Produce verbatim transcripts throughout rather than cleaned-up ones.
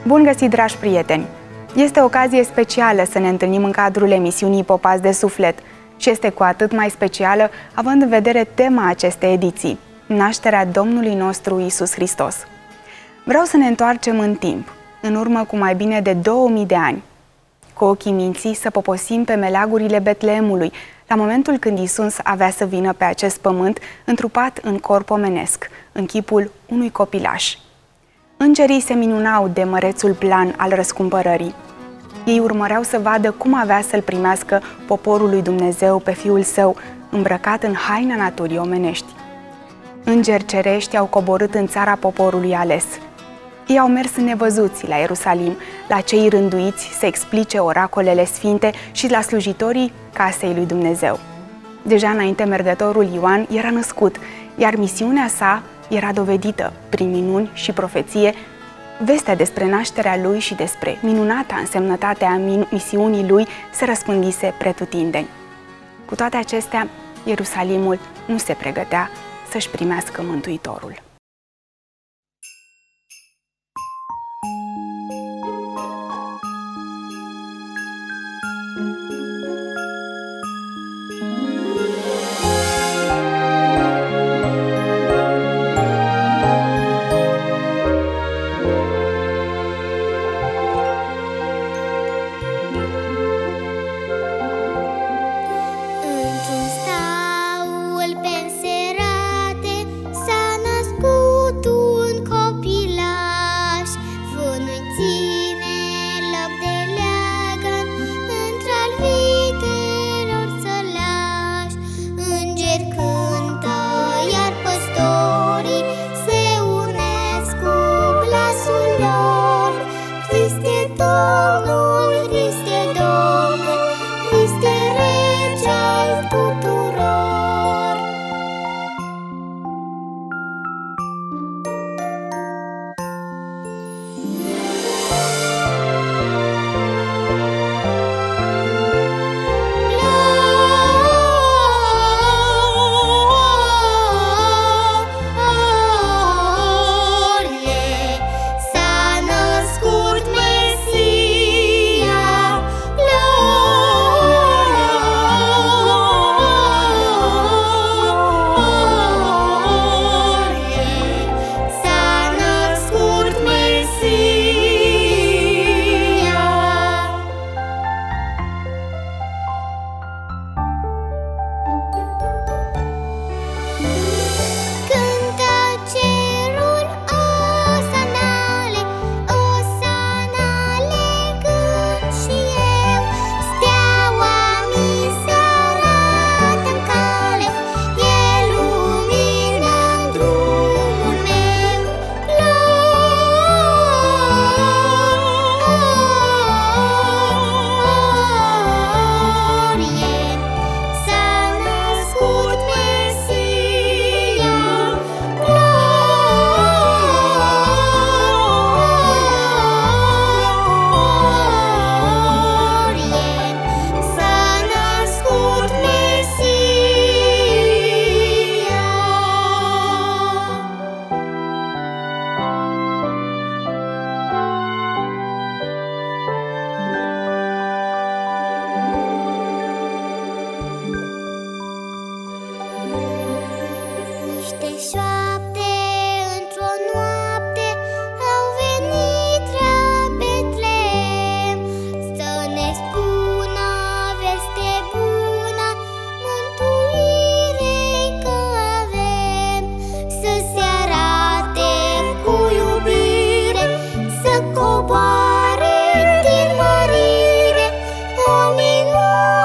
Bun găsit, dragi prieteni! Este o ocazie specială să ne întâlnim în cadrul emisiunii Popați de Suflet și este cu atât mai specială având în vedere tema acestei ediții, nașterea Domnului nostru Iisus Hristos. Vreau să ne întoarcem în timp, în urmă cu mai bine de două mii de ani, cu ochii minții să poposim pe meleagurile Betleemului, la momentul când Iisus avea să vină pe acest pământ întrupat în corp omenesc, în chipul unui copilaș. Îngerii se minunau de mărețul plan al răscumpărării. Ei urmăreau să vadă cum avea să-L primească poporul lui Dumnezeu pe Fiul Său, îmbrăcat în haina naturii omenești. Îngeri cerești au coborât în țara poporului ales. Ei au mers nevăzuți la Ierusalim, la cei rânduiți să explice oracolele sfinte și la slujitorii casei lui Dumnezeu. Deja înainte mergătorul Ioan era născut, iar misiunea sa era dovedită prin minuni și profeție. Vestea despre nașterea lui și despre minunata însemnătate a misiunii lui se răspândise pretutindeni. Cu toate acestea, Ierusalimul nu se pregătea să-și primească Mântuitorul.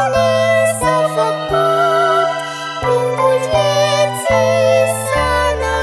Sana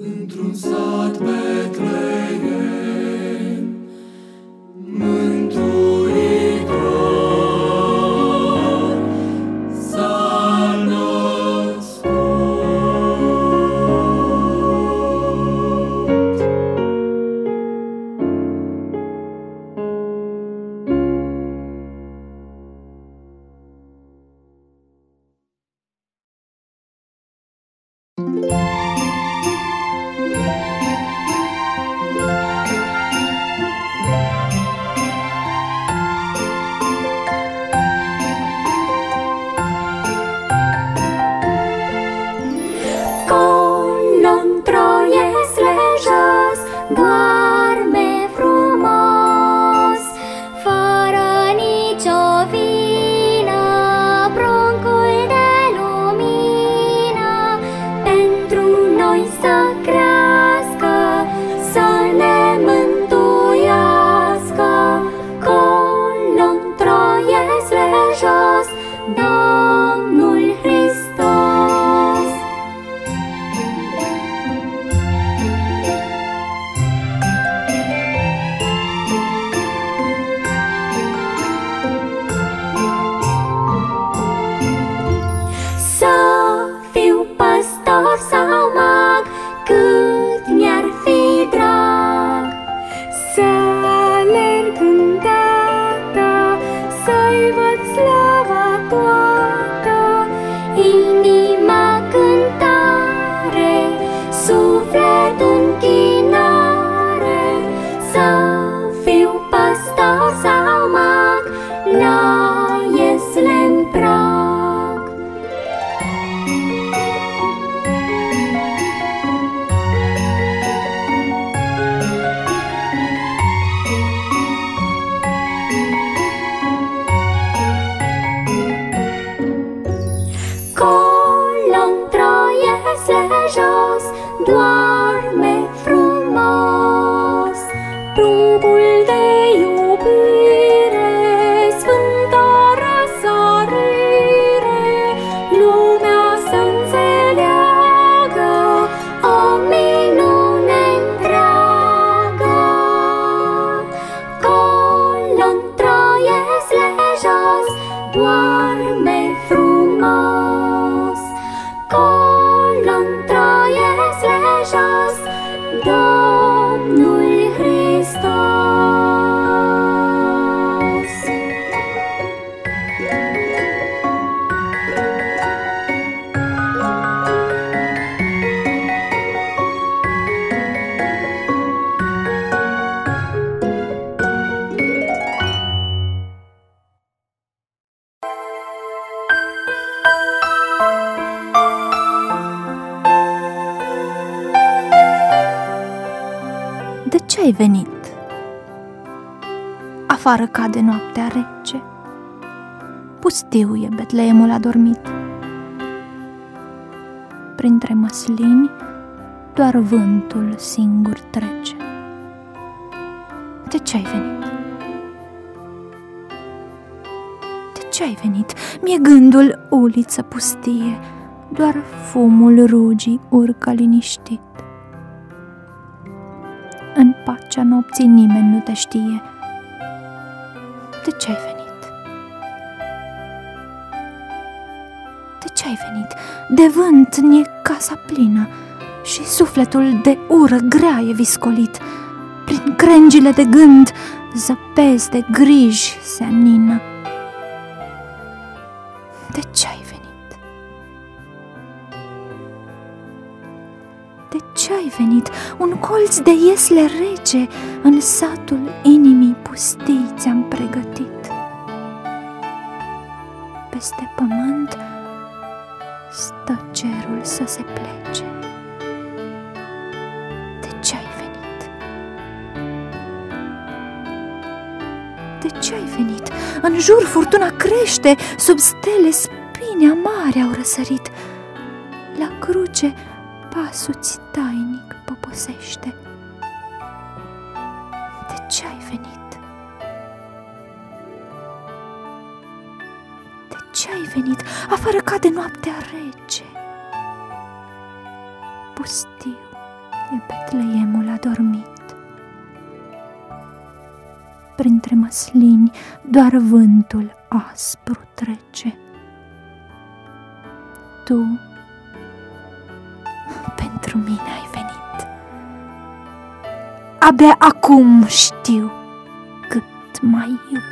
într-un sat Betleem, Mântuitor s-a născut. Doarme frumos, fără nicio vină, pruncul de lumină, pentru noi să crească, să ne mântuiască. Colo în troiesle jos, Domnul Hristos. Sau mag, cât mi-ar fi drag să alerg îndată, să-i văd slava toată. Inima cântare, suflet închinare, să fiu păstor sau mag la Ieslem prag. Jos, doarme frumos, pruncul de iubire, sfânta răsărire, lumea să înțeleagă o minune întreagă. Colo-n troiesle jos, doarme frumos, Colo-n troiesle jos, Domnul Hristos. De ce ai venit? Afară cade noaptea rece, pustiu e Betleemul adormit. Printre măslini doar vântul singur trece. De ce ai venit? De ce ai venit? Mi-e gândul uliță pustie, doar fumul rugii urcă liniștit. În pacea nopții nimeni nu te știe. De ce ai venit? De ce ai venit? De vânt ne casa plină și sufletul de ură grea e viscolit. Prin crengile de gând zăpezi de griji se anină. De ce ai venit? De ce ai venit? Un colț de iesle rece în satul inimii pustii ți-am pregătit. Peste pământ stă cerul să se plece. De ce ai venit? De ce ai venit? În jur furtuna crește, sub stele spini amare au răsărit. La cruce pasul-ți tainic poposește. De ce ai venit? De ce ai venit? Afară cade noaptea rece. Pustiu E Betleemul adormit. Printre măslini doar vântul aspru trece. Tu pentru mine ai venit. Abia acum știu cât m-ai iubit.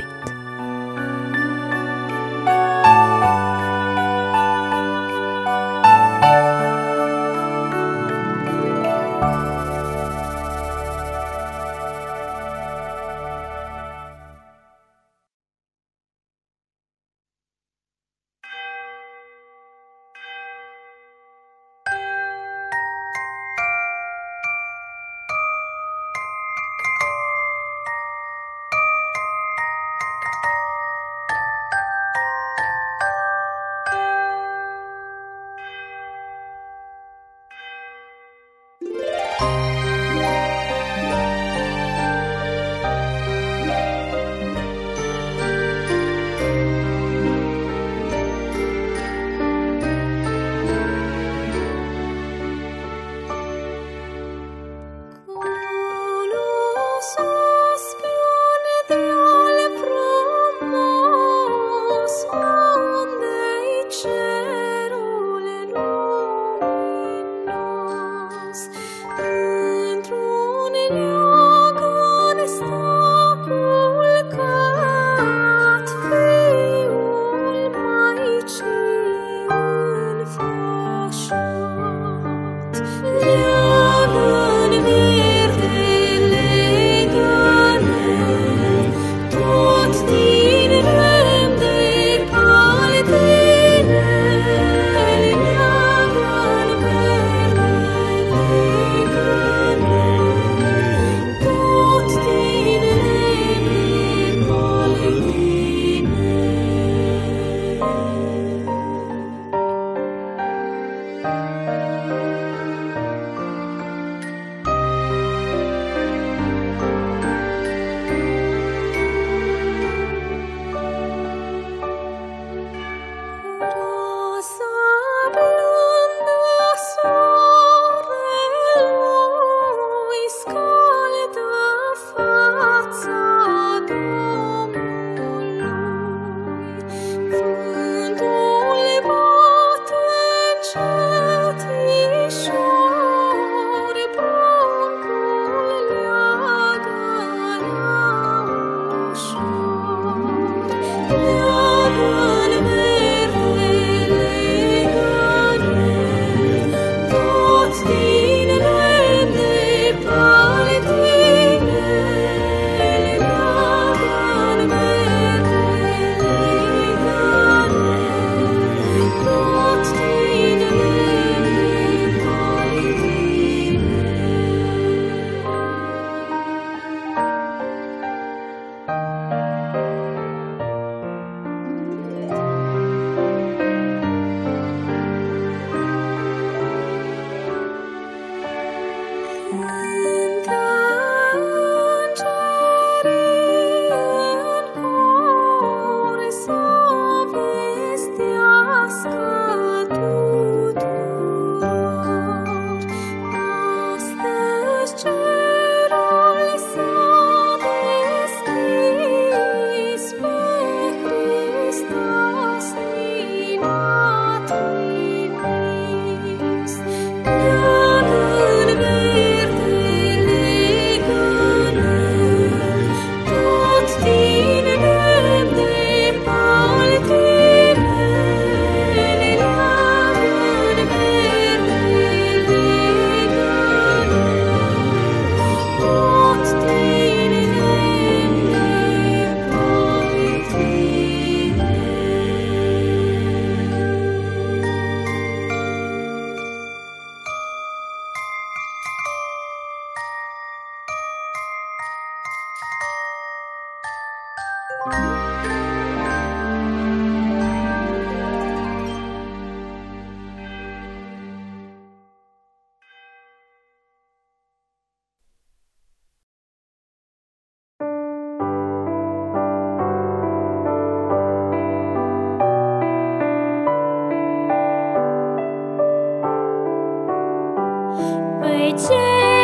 Pe ce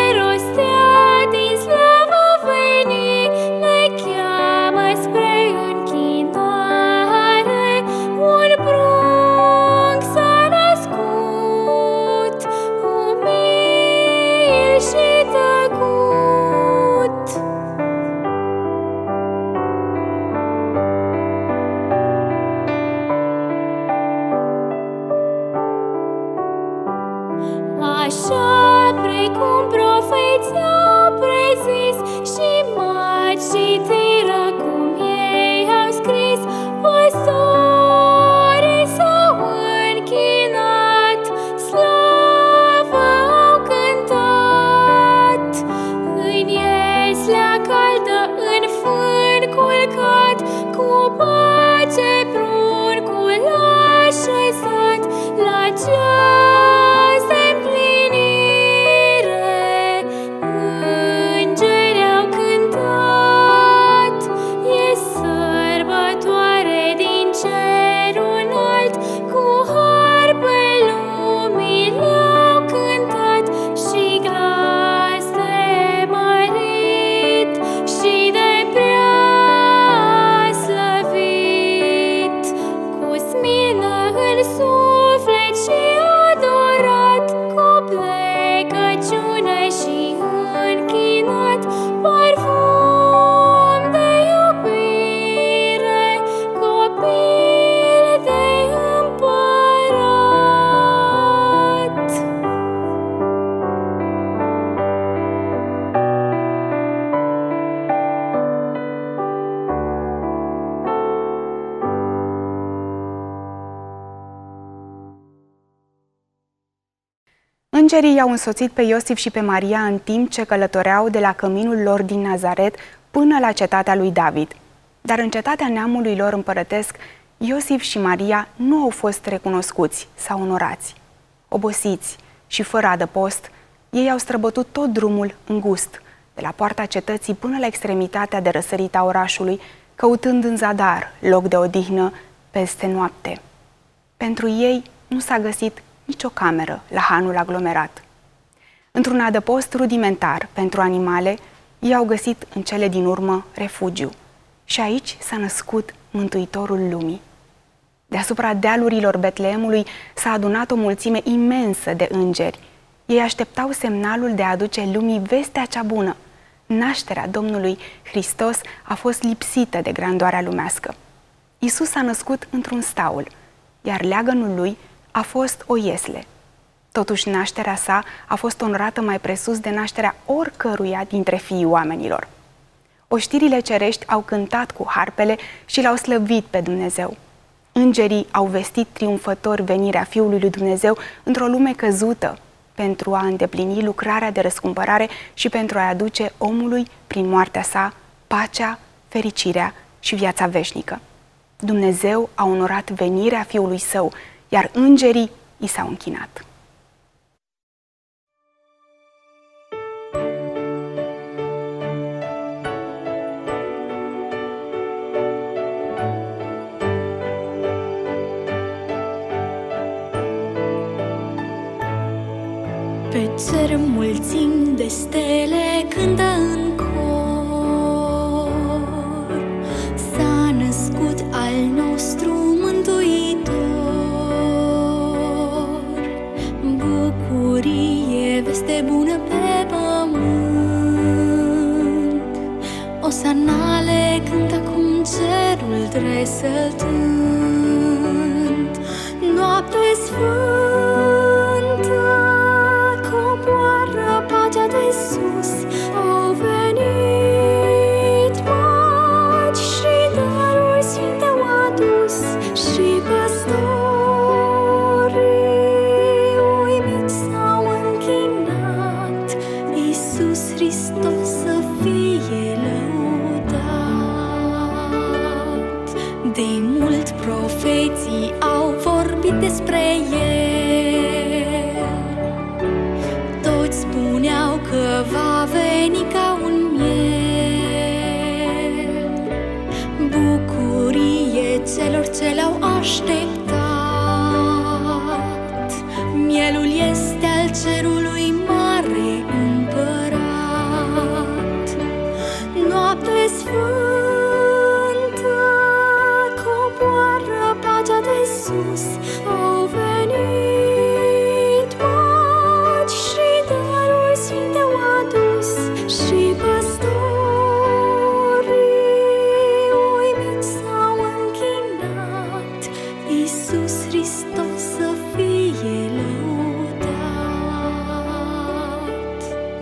plecat, cu pace pruncul așezat la ceas de împlinire. Îngeri au cântat, e sărbătoare din cerul înalt, cu harpe lumii le-au cântat și glas de mărit și de prea slăvit, cu smină în suflet și adorat, cu plecăciune și închinat, parfum de iubire, copil de împărat. Îngerii i-au însoțit pe Iosif și pe Maria în timp ce călătoreau de la căminul lor din Nazaret până la cetatea lui David. Dar în cetatea neamului lor împărătesc, Iosif și Maria nu au fost recunoscuți sau onorați. Obosiți și fără adăpost, ei au străbătut tot drumul îngust, de la poarta cetății până la extremitatea de răsărit a orașului, căutând în zadar loc de odihnă peste noapte. Pentru ei nu s-a găsit nicio cameră la hanul aglomerat. Într-un adăpost rudimentar pentru animale, ei au găsit în cele din urmă refugiu. Și aici s-a născut Mântuitorul lumii. Deasupra dealurilor Betleemului s-a adunat o mulțime imensă de îngeri. Ei așteptau semnalul de a aduce lumii vestea cea bună. Nașterea Domnului Hristos a fost lipsită de grandoarea lumească. Iisus s-a născut într-un staul, iar leagănul lui a fost o iesle. Totuși, nașterea sa a fost onorată mai presus de nașterea oricăruia dintre fiii oamenilor. Oștirile cerești au cântat cu harpele și l-au slăvit pe Dumnezeu. Îngerii au vestit triumfător venirea Fiului lui Dumnezeu într-o lume căzută, pentru a îndeplini lucrarea de răscumpărare și pentru a aduce omului, prin moartea sa, pacea, fericirea și viața veșnică. Dumnezeu a onorat venirea Fiului Său, iar îngerii i s-au închinat. Pe cer mulțimi de stele cântă în cor, s-a născut al nostru Mântuitor. Bucurie, veste bună pe pământ, osanale cântă acum cerul tresăltând. Noapte sfântă coboară pacea de sus, au venit magi și daruri sfinte au adus, și păstorii uimiți s-au închinat. Iisus Hristos să fie lăudat. De mult profeții au vorbit despre El, toți spuneau că va veni ca un miel. Bucurie celor ce l-au așteptat, mielul este al cerului mare împărat. Noapte sfântă coboară pacea de sus, au venit magi și daruri sfinte au adus, și păstorii uimiți s-au închinat. Iisus Hristos să fie lăudat.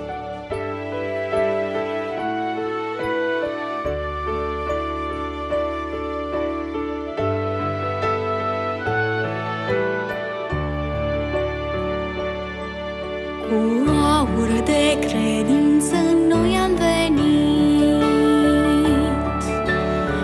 Cu aur de credință noi am venit,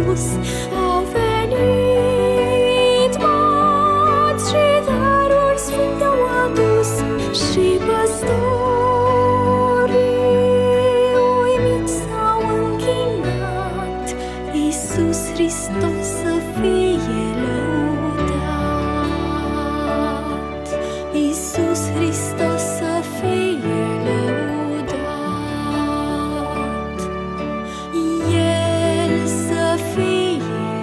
sus au venit morți și daruri sfinte au adus și păstorii uimiți s-au închinat. Iisus Hristos să fie lăudat, Iisus Hristos să fie lăudat, El să fie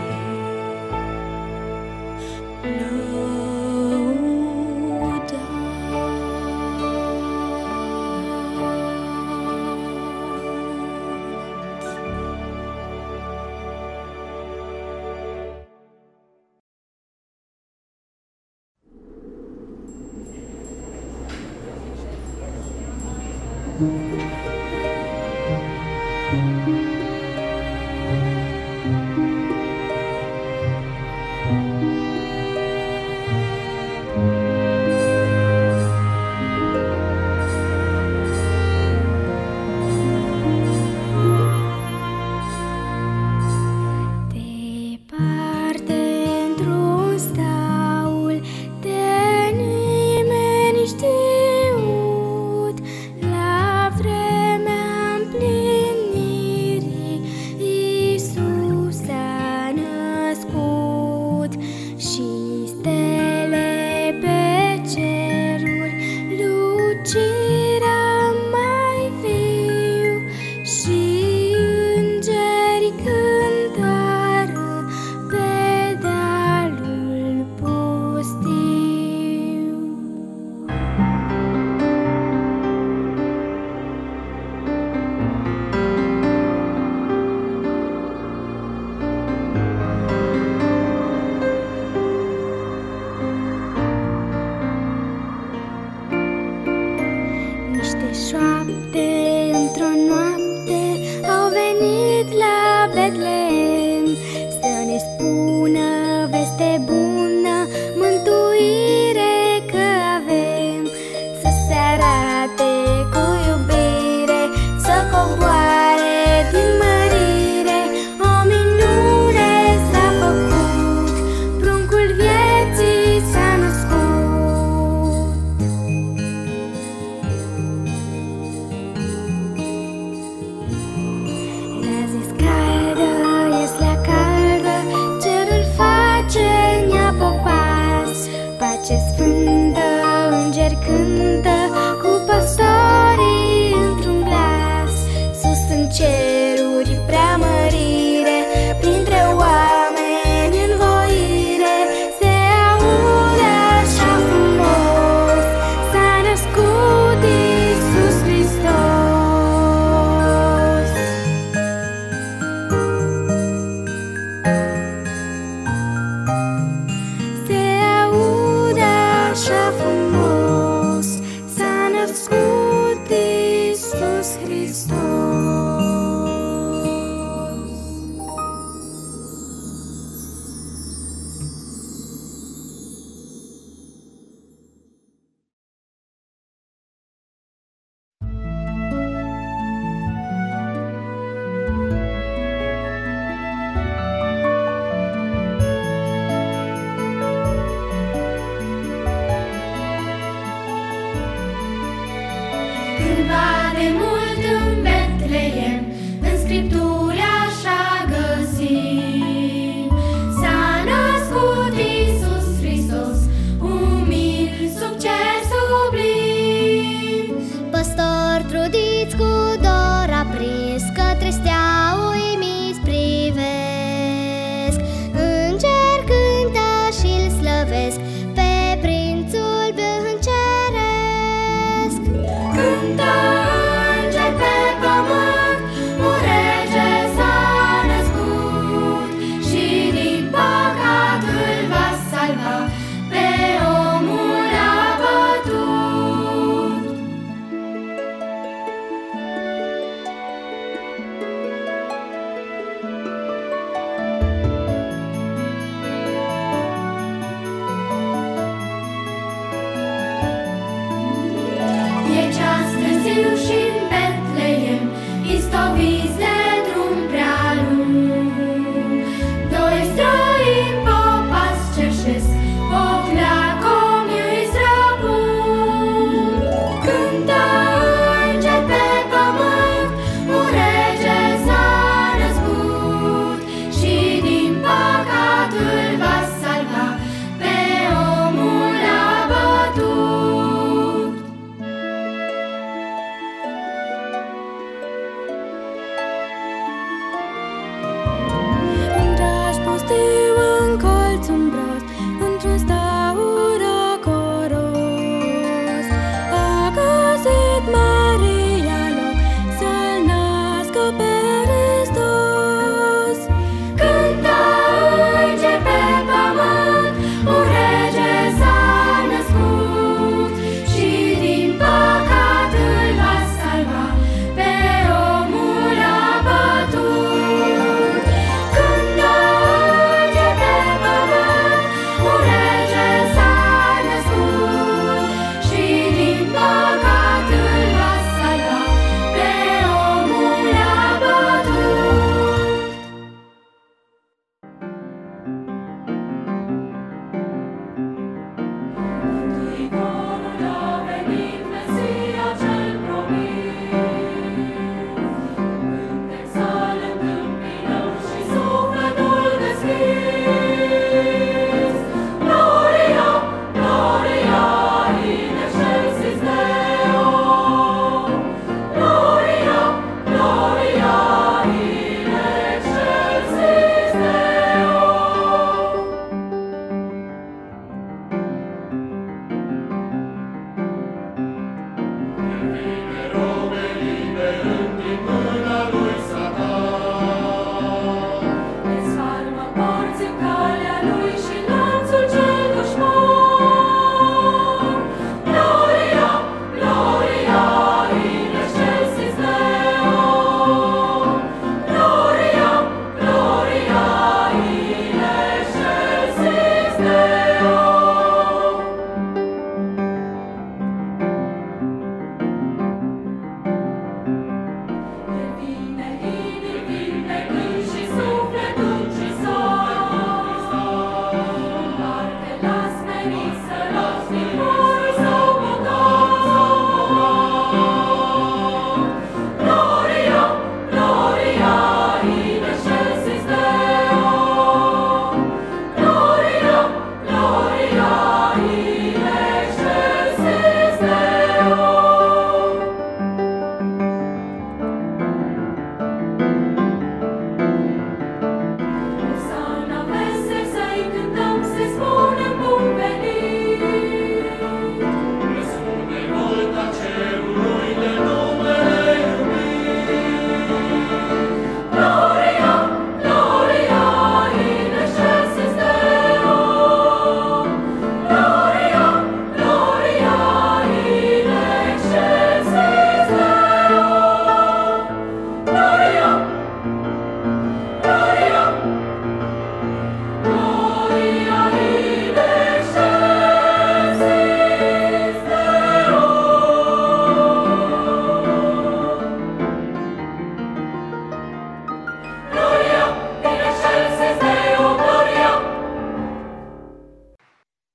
departe într-un staul de nimeni știut, la vremea împlinirii Iisus s-a născut și stele pe ceruri luciră mai viu și îngeri cântară pe dealul pustiu. Niște șoapte într-o noapte au venit la Betlehem să ne spună veste bună, mântuire că avem, să se arate cu iubire, să coboare din mărire. O minune s-a făcut, pruncul vieții s-a născut. Le-a zis caldă, ies la caldă, cerul face nea popas, pace sfântă, îngeri cântă, cu păstorii într-un glas. Sus în ceruri preamărire, printre oameni învoire, se aude așa frumos, s-a născut Iisus Hristos. Se aude așa frumos, s-a născut Iisus Hristos. Cândva de mult în Betlehem, în Scripturi așa găsim, s-a născut Iisus Hristos, umil sub cer sublim. Păstori trudiți cu dor aprins, către stea uimiți privesc. Îngeri cântă și-l slăvesc pe prințul bun ceresc. Cântă îngeri pe pământ, un rege s-a născut și din păcat îl va salva pe omul abătut. E ceas târziu și-n Betlehem, istoviți de drum prea lung,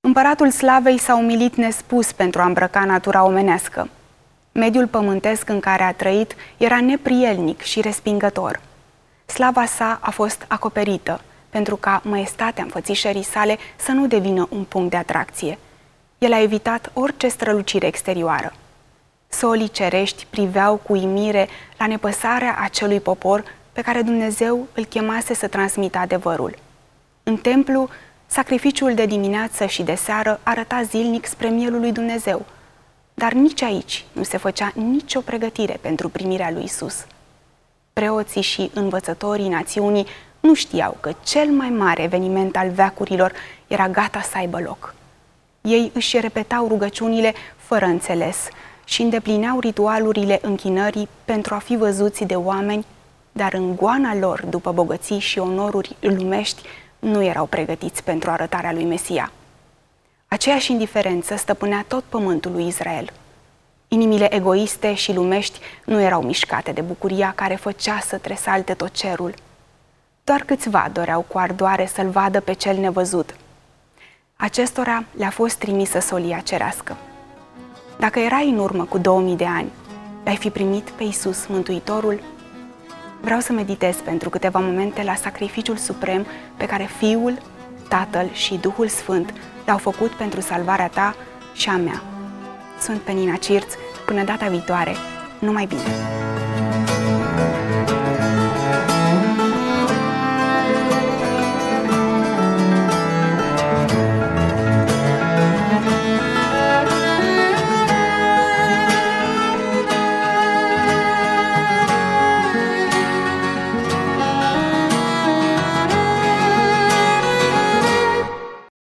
Împăratul Slavei s-a umilit nespus pentru a îmbrăca natura omenească. Mediul pământesc în care a trăit era neprielnic și respingător. Slava sa a fost acoperită, pentru ca măestatea înfățișării sale să nu devină un punct de atracție. El a evitat orice strălucire exterioară. Solii cerești priveau cu uimire la nepăsarea acelui popor pe care Dumnezeu îl chemase să transmită adevărul. În templu, sacrificiul de dimineață și de seară arăta zilnic spre mielul lui Dumnezeu, dar nici aici nu se făcea nicio pregătire pentru primirea lui Isus. Preoții și învățătorii națiunii nu știau că cel mai mare eveniment al veacurilor era gata să aibă loc. Ei își repetau rugăciunile fără înțeles și îndeplineau ritualurile închinării pentru a fi văzuți de oameni, dar în goana lor după bogății și onoruri lumești nu erau pregătiți pentru arătarea lui Mesia. Aceeași indiferență stăpânea tot pământul lui Israel. Inimile egoiste și lumești nu erau mișcate de bucuria care făcea să tresalte tot cerul. Doar câțiva doreau cu ardoare să-l vadă pe cel nevăzut. Acestora le-a fost trimisă solia cerească. Dacă erai în urmă cu două mii de ani, l-ai fi primit pe Iisus Mântuitorul? Vreau să meditez pentru câteva momente la sacrificiul suprem pe care Fiul, Tatăl și Duhul Sfânt l-au făcut pentru salvarea ta și a mea. Sunt Penina Cirț, până data viitoare, numai bine!